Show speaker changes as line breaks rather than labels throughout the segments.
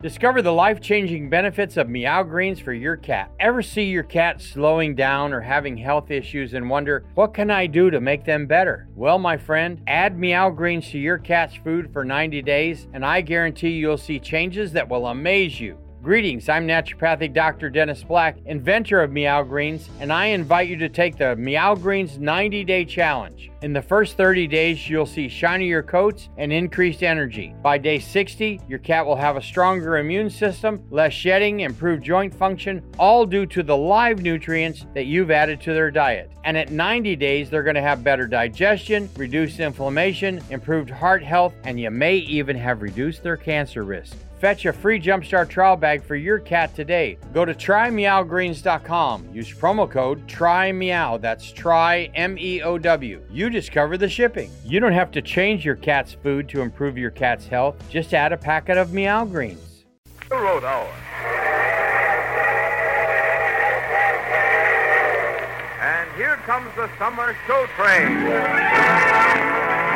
Discover the life-changing benefits of Meow Greens for your cat. Ever see your cat slowing down or having health issues and wonder, what can I do to make them better? Well, my friend, add Meow Greens to your cat's food for 90 days, and I guarantee you'll see changes that will amaze you. Greetings, I'm naturopathic Dr. Dennis Black, inventor of Meow Greens, and I invite you to take the Meow Greens 90-day challenge. In the first 30 days, you'll see shinier coats and increased energy. By day 60, your cat will have a stronger immune system, less shedding, improved joint function, all due to the live nutrients that you've added to their diet. And at 90 days, they're going to have better digestion, reduced inflammation, improved heart health, and you may even have reduced their cancer risk. Fetch a free Jumpstart trial bag for your cat today. Go to trymeowgreens.com. Use promo code TRYMEOW. That's try MEOW. You discover the shipping. You don't have to change your cat's food to improve your cat's health. Just add a packet of Meow Greens.
Railroad Hour. And here comes the summer show train.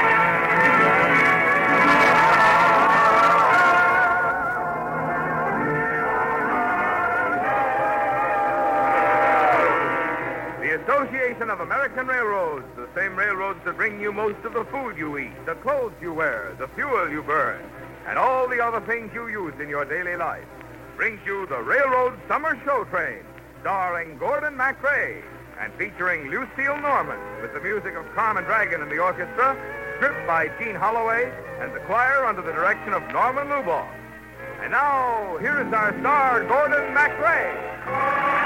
Association of American Railroads, the same railroads that bring you most of the food you eat, the clothes you wear, the fuel you burn, and all the other things you use in your daily life, brings you the Railroad Summer Show Train, starring Gordon MacRae and featuring Lucille Norman with the music of Carmen Dragon and the orchestra, stripped by Gene Holloway and the choir under the direction of Norman Luboff. And now, here is our star, Gordon MacRae.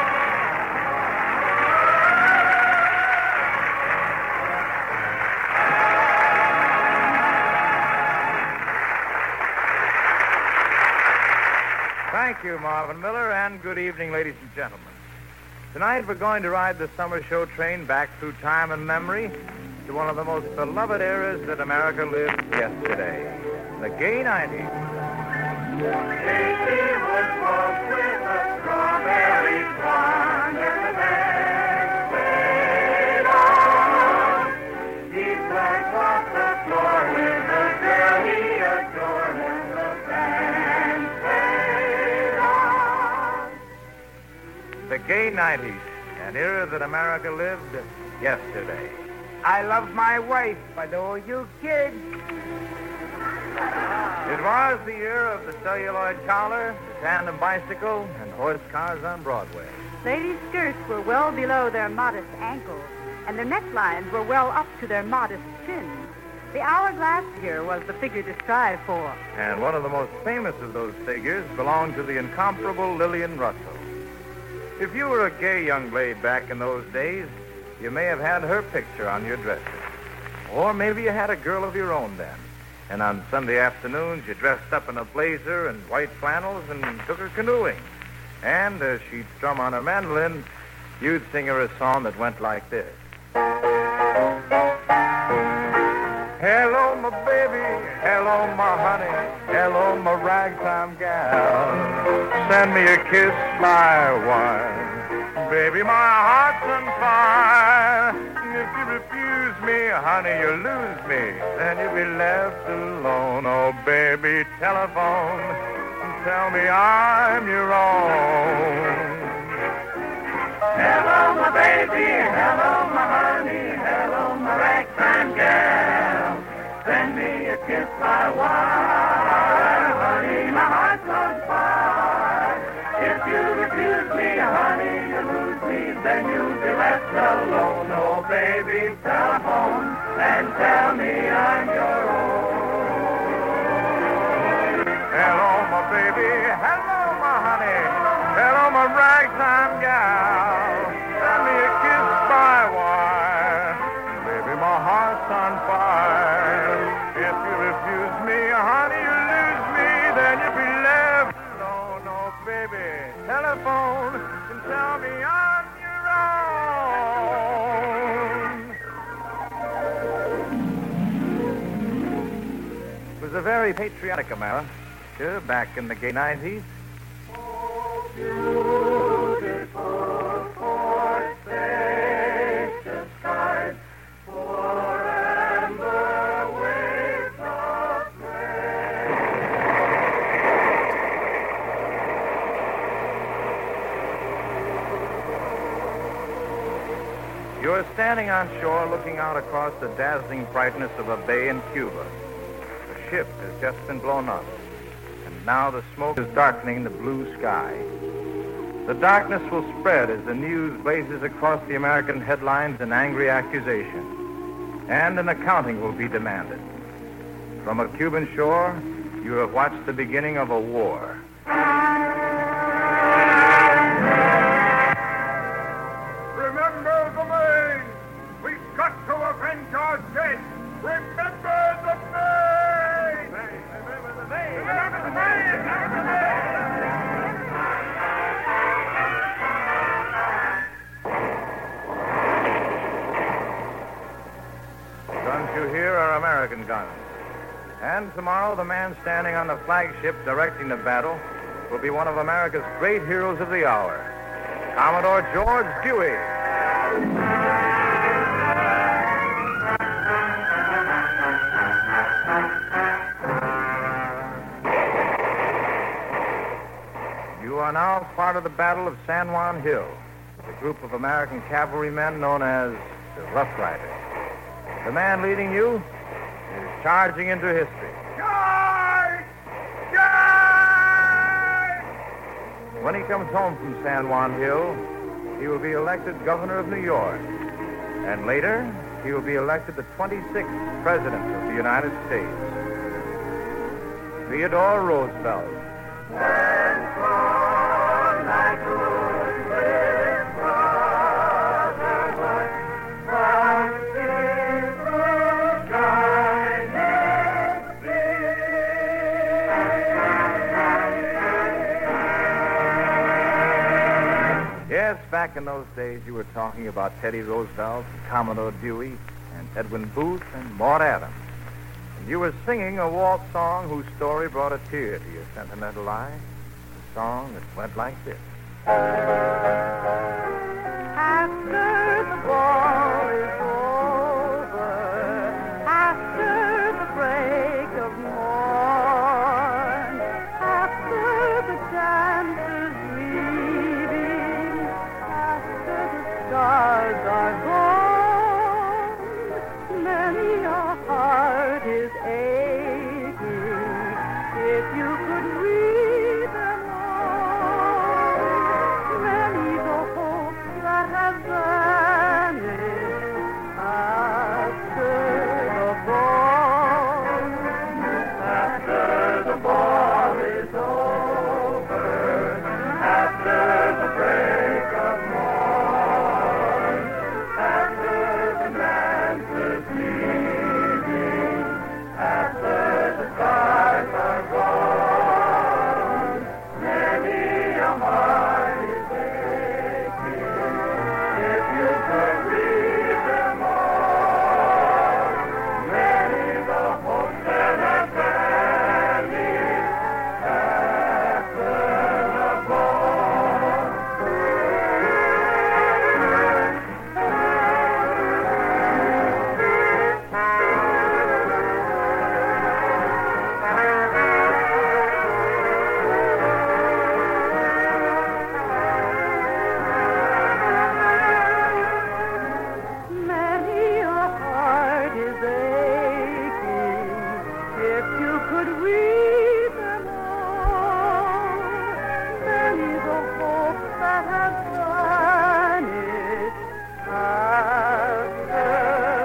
Thank you, Marvin Miller, and good evening, ladies and gentlemen. Tonight we're going to ride the summer show train back through time and memory to one of the most beloved eras that America lived yesterday, the gay 90s.
Daisy was walked with a strawberry blonde and the band played on. He played across the floor with the girl he adored and the band played on.
The gay 90s, an era that America lived yesterday.
I love my wife, but all you kids.
It was the era of the celluloid collar, the tandem bicycle, and horse cars on Broadway.
Ladies' skirts were well below their modest ankles, and their necklines were well up to their modest chins. The hourglass figure was the figure to strive for.
And one of the most famous of those figures belonged to the incomparable Lillian Russell. If you were a gay young lady back in those days, you may have had her picture on your dresser. Or maybe you had a girl of your own then. And on Sunday afternoons, you dressed up in a blazer and white flannels and took her canoeing. And as she'd strum on her mandolin, you'd sing her a song that went like this. Hello, my baby. Hello, my honey. Hello, my ragtime gal. Send me a kiss by one. Baby, my heart's on fire. If you refuse me, honey, you lose me. Then you'll be left alone. Oh, baby, telephone. Tell me I'm your own.
Hello, my baby. Hello, my honey. Hello, my ragtime gal. Send me a kiss by wire. Honey, my heart's on fire. If you refuse me, honey, you lose me. Then you'll be left alone. Oh, baby, telephone and tell me I'm your own.
Hello, my baby. Hello, my honey. Hello, my ragtime gal. Send me a kiss by wire. Baby, my heart's on fire. If you refuse me, honey, you lose me. Then you'll be left alone. Oh, baby, telephone and tell me I'm your own. It was a very patriotic America back in the gay 90s.
Beautiful forsaken skies, for amber waves of grace.
You're standing on shore looking out across the dazzling brightness of a bay in Cuba. A ship has just been blown up, and now the smoke is darkening the blue sky. The darkness will spread as the news blazes across the American headlines in angry accusation, and an accounting will be demanded. From a Cuban shore, you have watched the beginning of a war.
Remember the Maine! We've got to avenge our dead! Remember the Maine! Remember the Maine! Remember the Maine! Remember the
The guns you hear are American guns. And tomorrow, the man standing on the flagship directing the battle will be one of America's great heroes of the hour, Commodore George Dewey. You are now part of the Battle of San Juan Hill, a group of American cavalrymen known as the Rough Riders. The man leading you is charging into history.
Charge! Charge!
When he comes home from San Juan Hill, he will be elected governor of New York. And later, he will be elected the 26th president of the United States. Theodore Roosevelt. Yes, back in those days, you were talking about Teddy Roosevelt, Commodore Dewey, and Edwin Booth, and Maud Adams. And you were singing a waltz song whose story brought a tear to your sentimental eye. A song that went like this.
After the ball is over, after the break of morn, after the dancers leaving, after the stars are gone, many a heart is aching. If you could read them all, many the hopes that have vanished after the ball. After the ball is over, after the break of morn, after the dancers leaving, after the stars are gone, many a heart is aching. If you could read them all, many the hopes that have vanished after the ball. Many a heart is aching. If you could read them all, many the hopes that have vanished after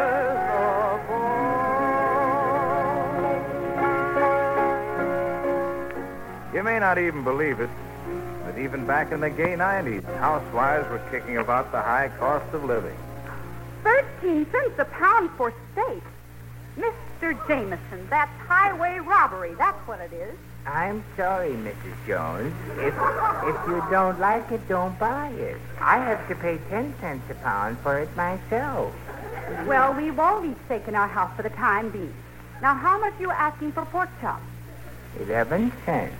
the ball.
You may not even believe it, but even back in the gay 90s, housewives were kicking about the high cost of living.
13 cents a pound for steak. Mr. Jameson, that's highway robbery. That's what it is.
I'm sorry, Mrs. Jones. If you don't like it, don't buy it. I have to pay 10 cents a pound for it myself.
Well, we've all each steak in our house for the time being. Now, how much are you asking for pork chops?
11 cents.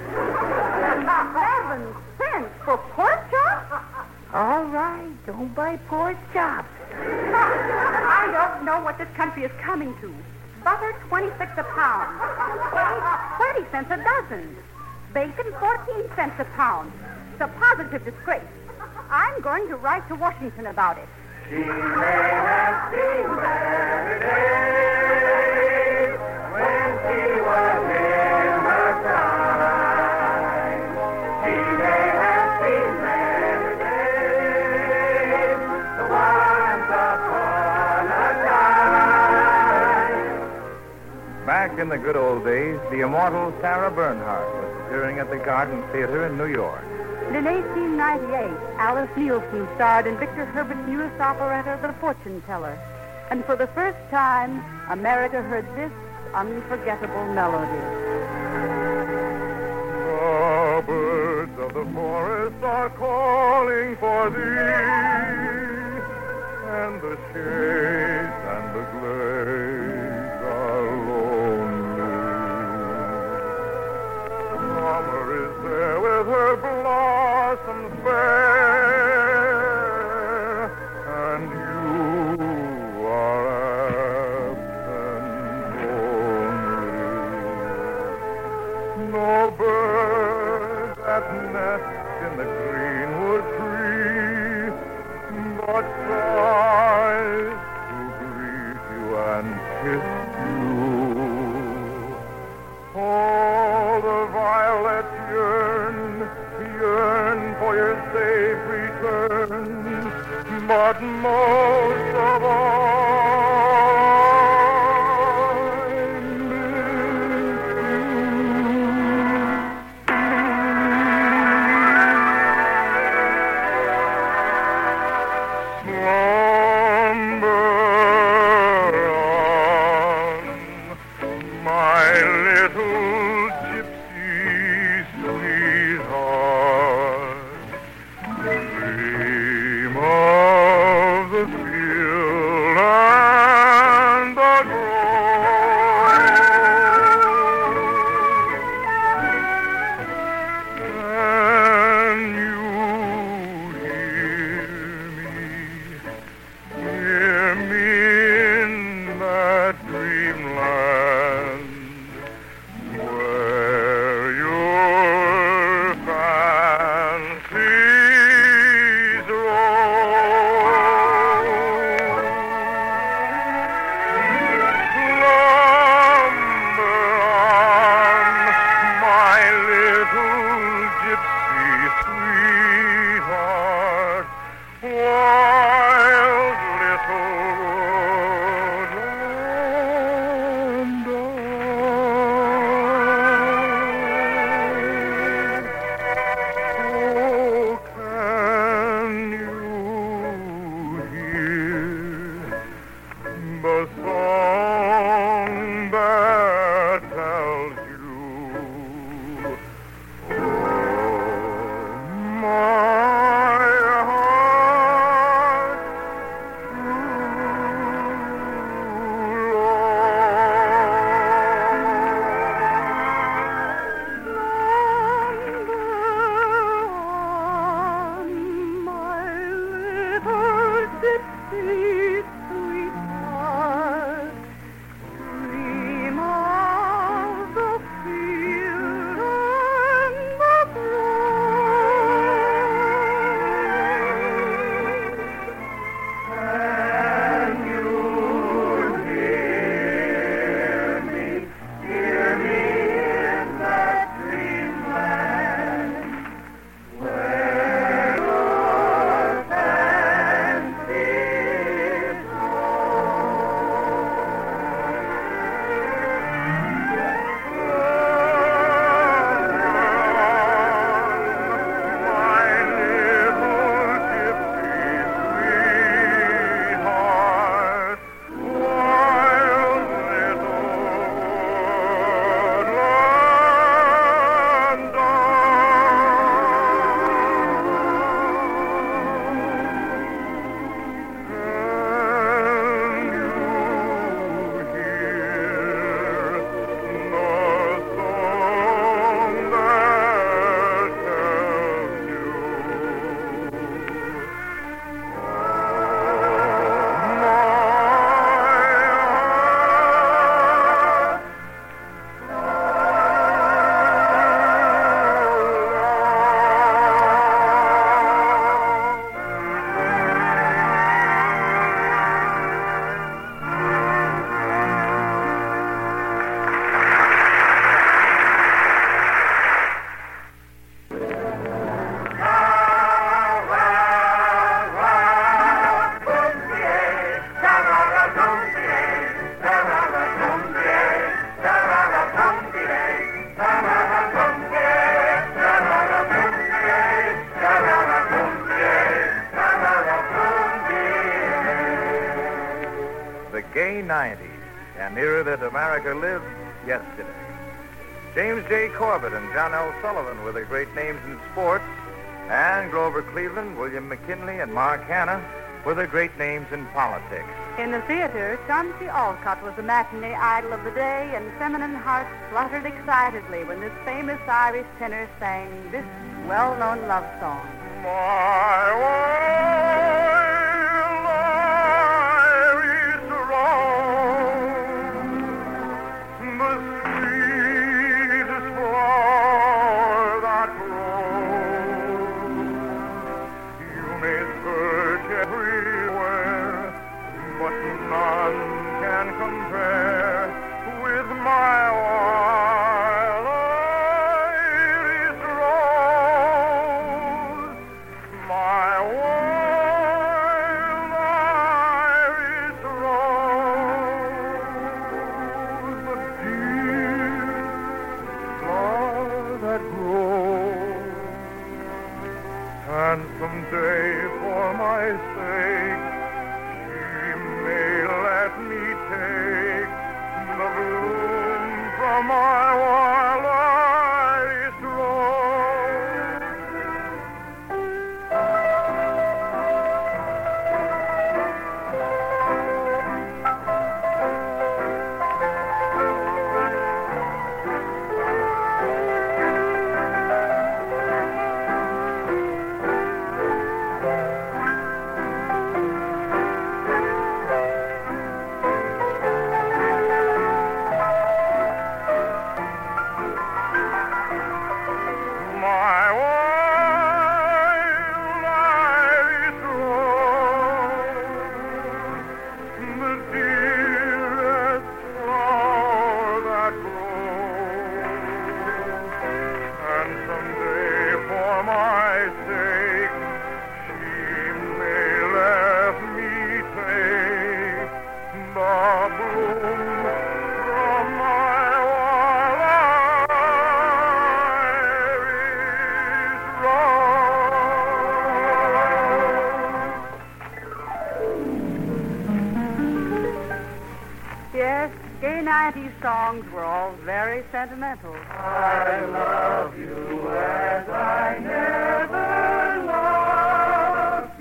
11 cents for pork chops?
All right, don't buy pork chops.
I don't know what this country is coming to. Butter, 26 a pound. Eggs, 20 cents a dozen. Bacon, 14 cents a pound. It's a positive disgrace. I'm going to write to Washington about it.
She may have seen better days when she was in her prime. She may have seen better days once upon a time.
Back in the good old days, the immortal Sarah Bernhardt was appearing at the Garden Theater in New York.
And in 1898, Alice Nielsen starred in Victor Herbert's newest operetta, The Fortune Teller. And for the first time, America heard this unforgettable melody.
The birds of the forest are calling for thee, and the shades and the glades are lonely. Summer is there with her blossoms fair, and you are absent only. No bird that nests in the greenwood tree, but sighs to greet you and kiss you. All the violets yearn for your safe return, but most of all, I miss you. Slumber on, my little gypsy sweetheart. Dream of the fields
1890, an era that America lived yesterday. James J. Corbett and John L. Sullivan were the great names in sports, and Grover Cleveland, William McKinley, and Mark Hanna were the great names in politics.
In the theater, Chauncey Alcott was the matinee idol of the day, and feminine hearts fluttered excitedly when this famous Irish tenor sang this well-known love song.
My wild Irish rose, the sweetest flower that grows. You may search everywhere, but none can compare with my wild Irish rose. My wild Irish rose, the dear flower that grows. And someday, for my sake, she may let me take the bloom from my wild Irish rose. My wild Irish rose, the dearest flower that grows. And someday, for my sake, she may let me take the bloom from my wild Irish rose.
Yes, gay 90s songs were all very sentimental.
I love you as I never loved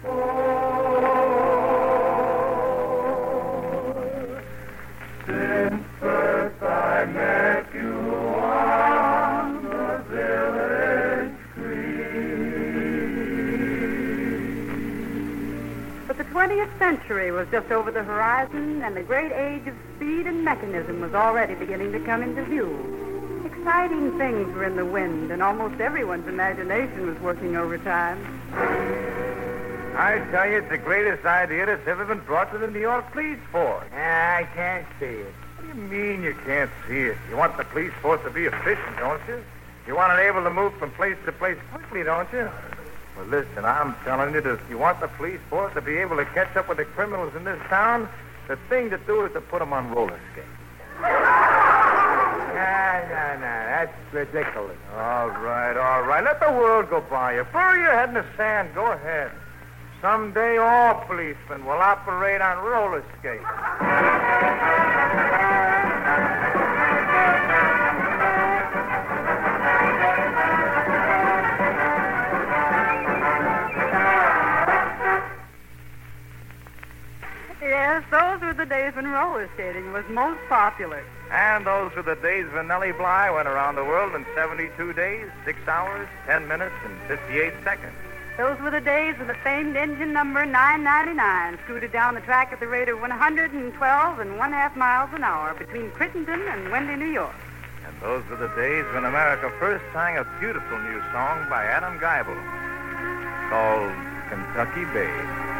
before. Since first I met you on the village green.
But the 20th century was just over the horizon, and the great age of speed and mechanism was already beginning to come into view. Exciting things were in the wind, and almost everyone's imagination was working overtime.
I tell you, it's the greatest idea that's ever been brought to the New York police force.
I can't see it.
What do you mean you can't see it? You want the police force to be efficient, don't you? You want it able to move from place to place quickly, don't you? Well, listen, I'm telling you, if you want the police force to be able to catch up with the criminals in this town, the thing to do is to put them on roller skates.
No, that's ridiculous.
All right. Let the world go by you. Bury your head in the sand. Go ahead. Someday all policemen will operate on roller skates.
Yes, those were the days when roller skating was most popular.
And those were the days when Nellie Bly went around the world in 72 days, 6 hours, 10 minutes, and 58 seconds.
Those were the days when the famed engine number 999 scooted down the track at the rate of 112 and 1/2 miles an hour between Crittenden and Wendy, New York.
And those were the days when America first sang a beautiful new song by Adam Geibel called Kentucky Bay.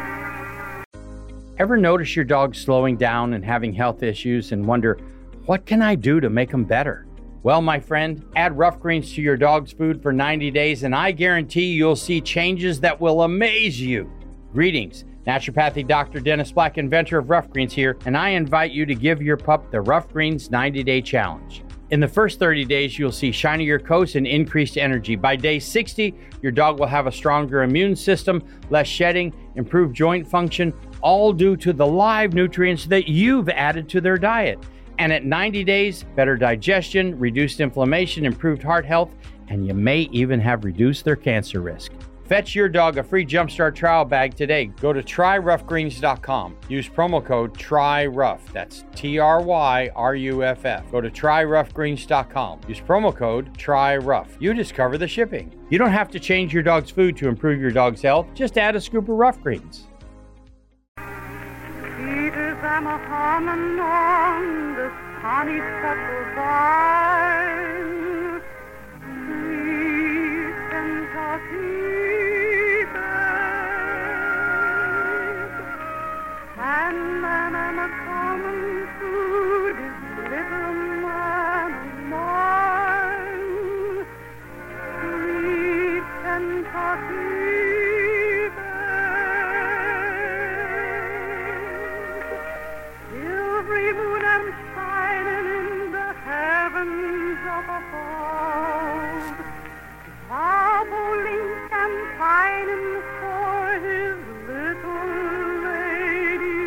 Ever notice your dog slowing down and having health issues and wonder, what can I do to make them better? Well, my friend, add Rough Greens to your dog's food for 90 days, and I guarantee you'll see changes that will amaze you. Greetings. Naturopathic Dr. Dennis Black, inventor of Rough Greens here, and I invite you to give your pup the Rough Greens 90-Day Challenge. In the first 30 days, you'll see shinier coats and increased energy. By day 60, your dog will have a stronger immune system, less shedding, improved joint function, all due to the live nutrients that you've added to their diet. And at 90 days, better digestion, reduced inflammation, improved heart health, and you may even have reduced their cancer risk. Fetch your dog a free Jumpstart trial bag today. Go to tryroughgreens.com. Use promo code TRYROUGH. That's TRYRUFF. Go to tryroughgreens.com. Use promo code TRYROUGH. You discover the shipping. You don't have to change your dog's food to improve your dog's health. Just add a scoop of Rough Greens.
Peters, I'm a humming on the honeysuckle vine. Sweet Kentucky bird. And then I'm a coming through this little man of mine. Sweet Kentucky every moon I'm shining in the heavens up above. Bobolink and pining for his little lady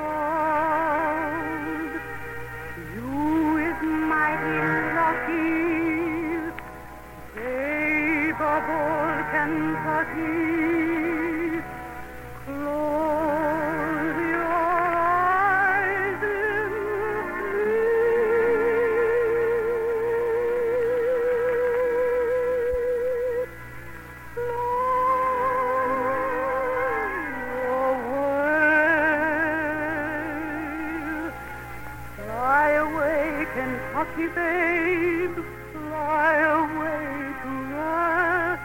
love. You is mighty lucky, babe of old Kentucky. Close your eyes in fly away, Kentucky babe, fly away to rest.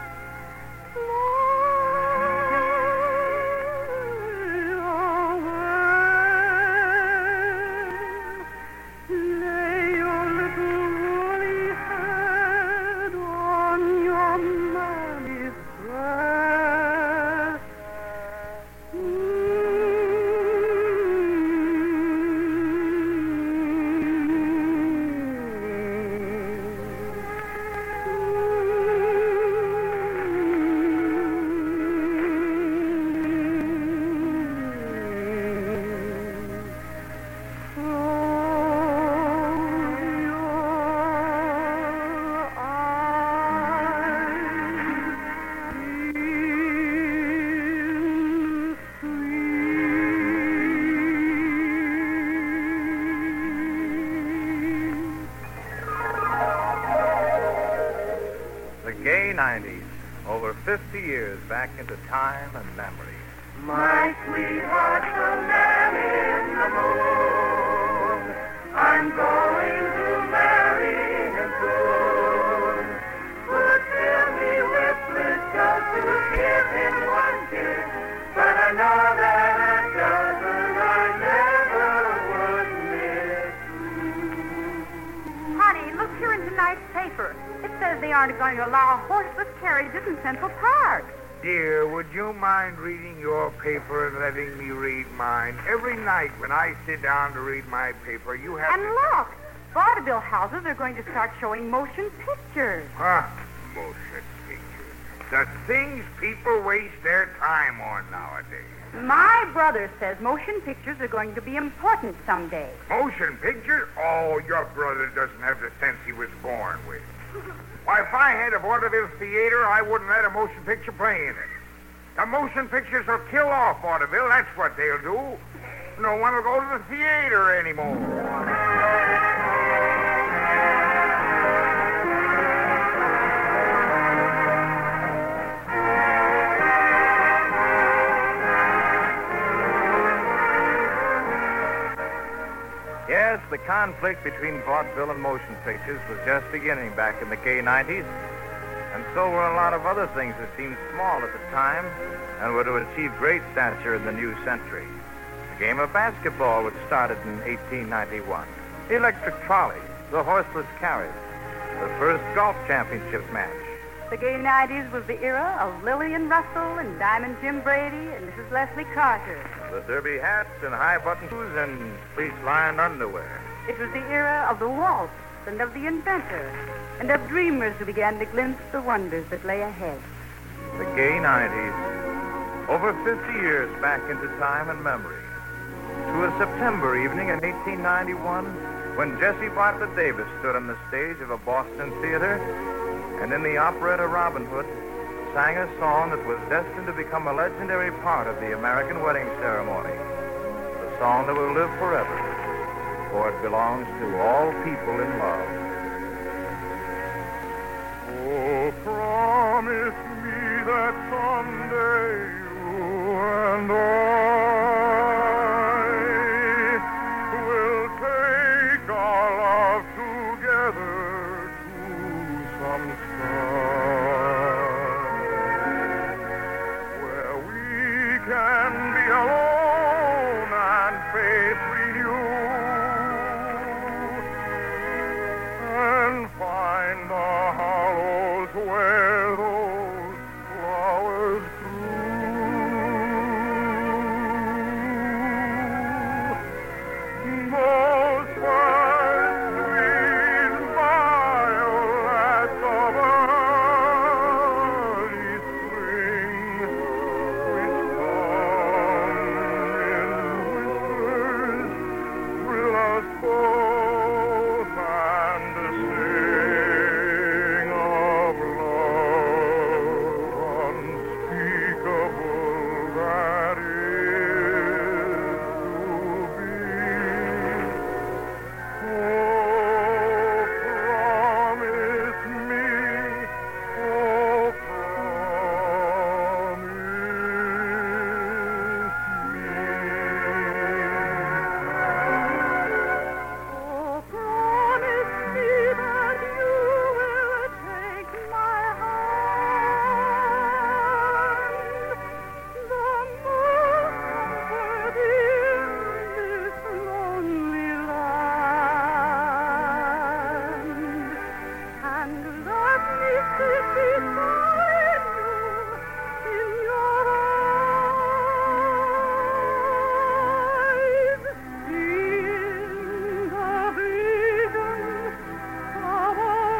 Lay your little woolly head on your mammy's breast.
The gay 90s, over 50 years back into time and memory.
My sweetheart's a man in the moon. I'm going to marry him soon. Would fill me with bliss just to give him one kiss. But I know that a dozen I never would miss.
Honey, look here in tonight's paper. It says they aren't going to allow horseless carriages in Central Park.
Dear, would you mind reading your paper and letting me read mine? Every night when I sit down to read my paper, you have
And
to...
look, vaudeville houses are going to start showing motion pictures.
Huh? Motion pictures. The things people waste their time on nowadays.
My brother says motion pictures are going to be important someday.
Motion pictures? Oh, your brother doesn't have the sense he was born with. Why, if I had a vaudeville theater, I wouldn't let a motion picture play in it. The motion pictures will kill off vaudeville. That's what they'll do. No one will go to the theater anymore.
Yes, the conflict between vaudeville and motion pictures was just beginning back in the gay 90s, and so were a lot of other things that seemed small at the time and were to achieve great stature in the new century. The game of basketball, which started in 1891, the electric trolley, the horseless carriage, the first golf championship match.
The gay 90s was the era of Lillian Russell and Diamond Jim Brady and Mrs. Leslie Carter.
The derby hats and high-button shoes and fleece-lined underwear.
It was the era of the waltz, and of the inventor, and of dreamers who began to glimpse the wonders that lay ahead.
The gay 90s. Over 50 years back into time and memory. To a September evening in 1891, when Jessie Bartlett Davis stood on the stage of a Boston theater and in the operetta Robin Hood sang a song that was destined to become a legendary part of the American wedding ceremony. The song that will live forever, for it belongs to all people in love. Oh, promise me that someday you and I will take our love together to some sky where we can be alone and faith renew and find the hollows where those flowers grew. Those first sweet violets of early spring, which come in whispers, thrill us both and sing of love unspeakable that is to be. Oh, promise me, oh, promise me.
Oh, promise me that you will take my hand. The most comfort in this lonely land. And let me sit beside you in your eyes, seeing the vision of a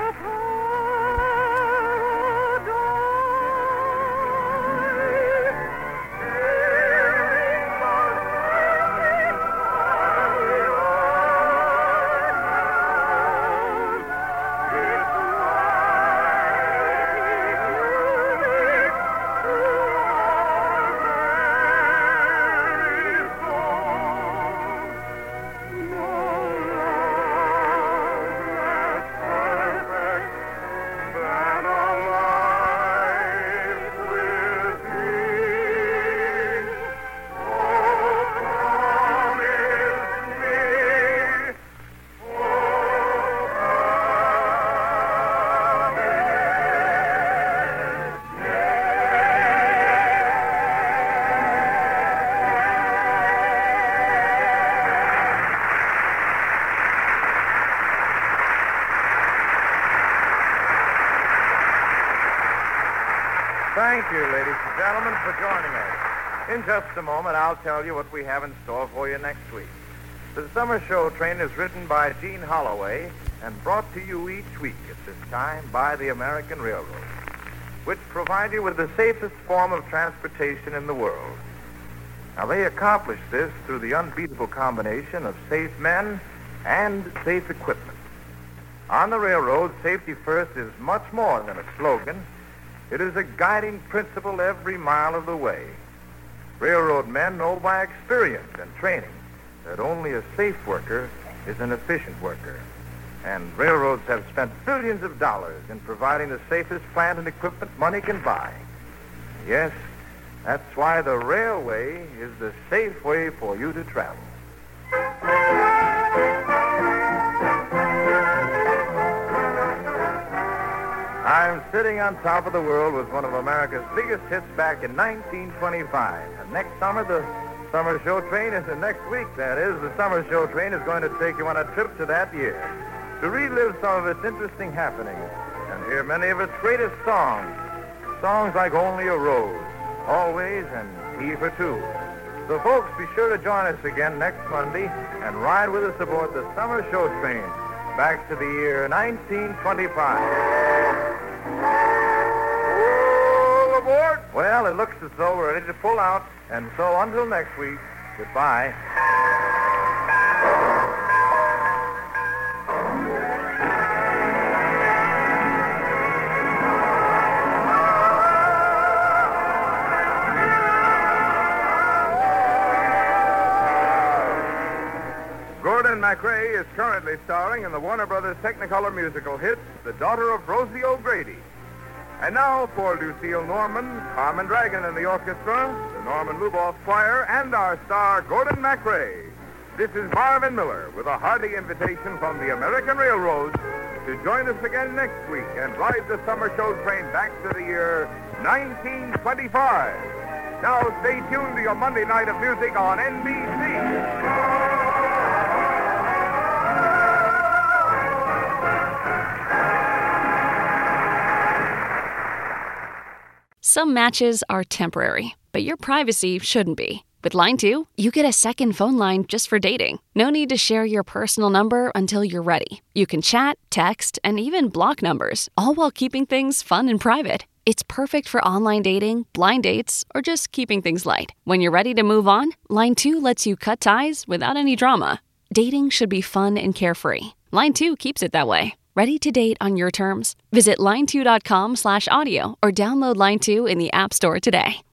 paradise.
Thank you, ladies and gentlemen, for joining us. In just a moment, I'll tell you what we have in store for you next week. The Summer Show Train is written by Gene Holloway and brought to you each week at this time by the American Railroad, which provide you with the safest form of transportation in the world. Now, they accomplish this through the unbeatable combination of safe men and safe equipment. On the railroad, safety first is much more than a slogan. It is a guiding principle every mile of the way. Railroad men know by experience and training that only a safe worker is an efficient worker. And railroads have spent billions of dollars in providing the safest plant and equipment money can buy. Yes, that's why the railway is the safe way for you to travel. I'm sitting on top of the world with one of America's biggest hits back in 1925. And next summer, the Summer Show Train is next week, that is. The Summer Show Train is going to take you on a trip to that year to relive some of its interesting happenings and hear many of its greatest songs. Songs like Only a Rose, Always, and Tea for Two. So, folks, be sure to join us again next Monday and ride with us aboard the Summer Show Train back to the year 1925.
All aboard!
Well, it looks as though we're ready to pull out, and so until next week, goodbye.
Gordon MacRae is currently starring in the Warner Brothers Technicolor musical hit, The Daughter of Rosie O'Grady. And now for Lucille Norman, Carmen Dragon in the orchestra, the Norman Luboff Choir, and our star, Gordon MacRae. This is Marvin Miller with a hearty invitation from the American Railroads to join us again next week and ride the summer show train back to the year 1925. Now stay tuned to your Monday night of music on NBC.
Some matches are temporary, but your privacy shouldn't be. With Line 2, you get a second phone line just for dating. No need to share your personal number until you're ready. You can chat, text, and even block numbers, all while keeping things fun and private. It's perfect for online dating, blind dates, or just keeping things light. When you're ready to move on, Line 2 lets you cut ties without any drama. Dating should be fun and carefree. Line 2 keeps it that way. Ready to date on your terms? Visit line2.com/audio or download Line 2 in the App Store today.